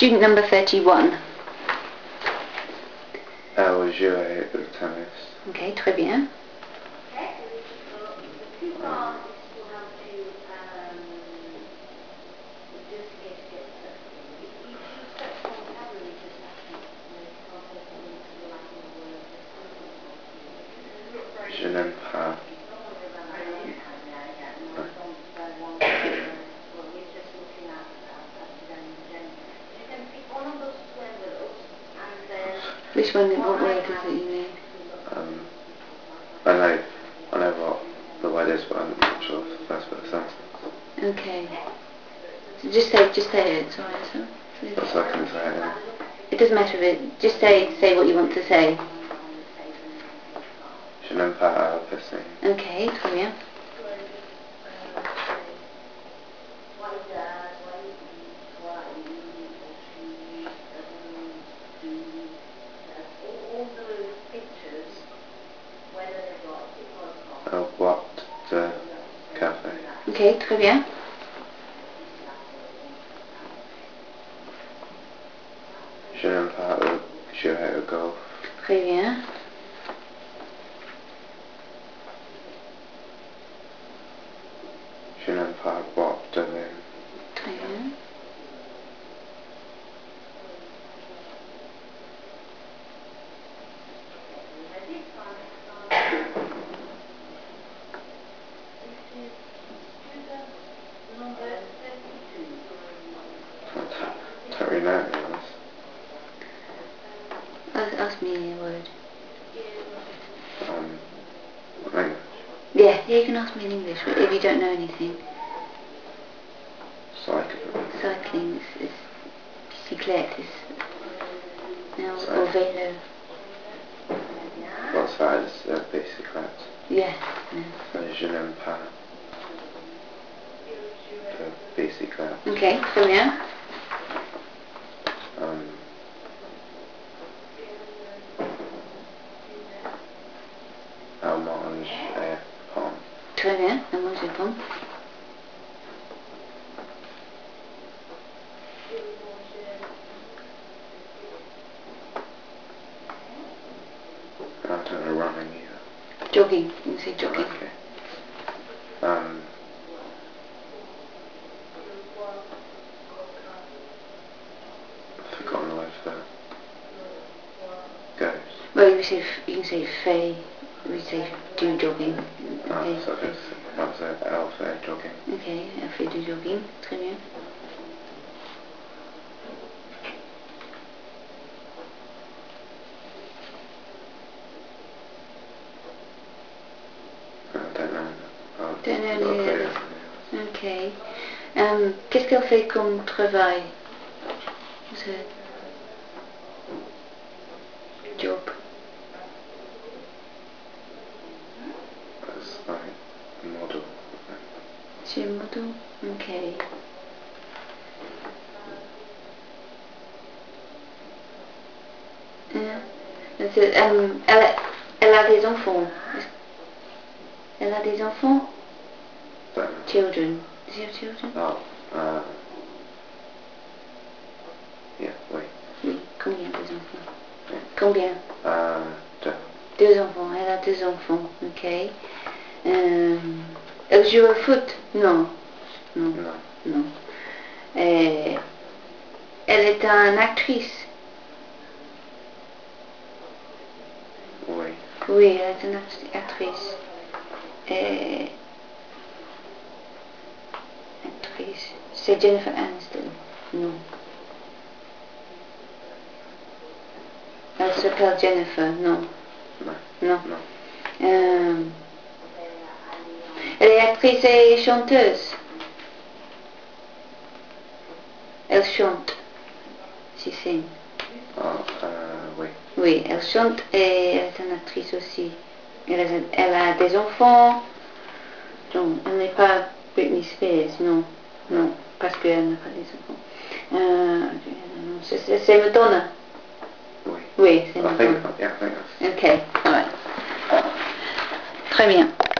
Student number 31. Elle jouait au tennis. Ok, très bien. Je n'aime pas. Which one, what word is it you mean? I know what the word is, but I'm not sure of the first bit of the sentence. Okay. So just say it, sorry, sir. That's what I can say, yeah. It doesn't matter if it, just say what you want to say. Je n'aime pas piscine. Okay, très bien. Elle boit de café. Ok, très bien. Je n'aime pas jouer au golf. Très bien. Je n'aime pas boire de vin. Très bien. I don't really know. Ask me a word. Language. Yeah, you can ask me in English if you don't know anything. Cycling. Cycling is bicyclette is now or vélo. What's that? Is bicyclette. Yeah. Je n'aime pas de bicyclette. Ok, très bien. Elle mange et pomme. Très bien, elle mange des pommes. I don't know running either. Jogging, you can say jogging. Okay. I've forgotten the word for that. Goes. Well, you can say fait, we say do jogging. Okay. So that was elle fait jogging. Ok, elle fait du jogging, très bien. Don't know any others. Ok. Qu'est-ce qu'elle fait comme travail? Job. That's like a model. C'est un model? Ok. Elle a des enfants. Elle a des enfants? Children. Does she have children? Oh, yeah, oui. Oui, combien des enfants? Combien? Deux. Deux enfants, elle a deux enfants, ok. Elle joue au foot? Non. Non. Non. Non. Elle est une actrice? Oui. Oui, elle est une actrice. Actrice. C'est Jennifer Aniston? Non. Elle s'appelle Jennifer? Non. Non. Non. Non. Elle est actrice et chanteuse? Elle chante? She sing? Oui. Oui, elle chante et elle est une actrice aussi. Elle a des enfants. Non, elle n'est pas Britney Spears, non. Non, parce qu'elle n'a pas des enfants. C'est Madonna? Oui. Oui, c'est Madonna. I think that's... Ok, alright. Très bien.